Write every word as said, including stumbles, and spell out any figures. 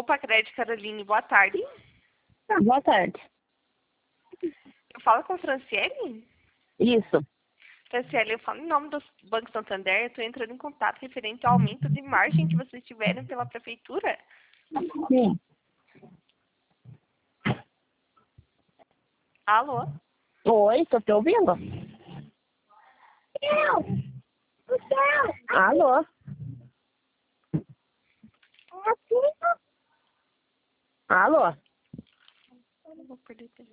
Opa, Crédito Caroline, boa tarde. Ah, boa tarde. Eu falo com a Franciele? Isso. Franciele, eu falo em nome do Banco Santander, eu estou entrando em contato referente ao aumento de margem que vocês tiveram pela prefeitura. Sim. Alô? Oi, tô te ouvindo. Alô? Alô? Eu não vou perder tempo.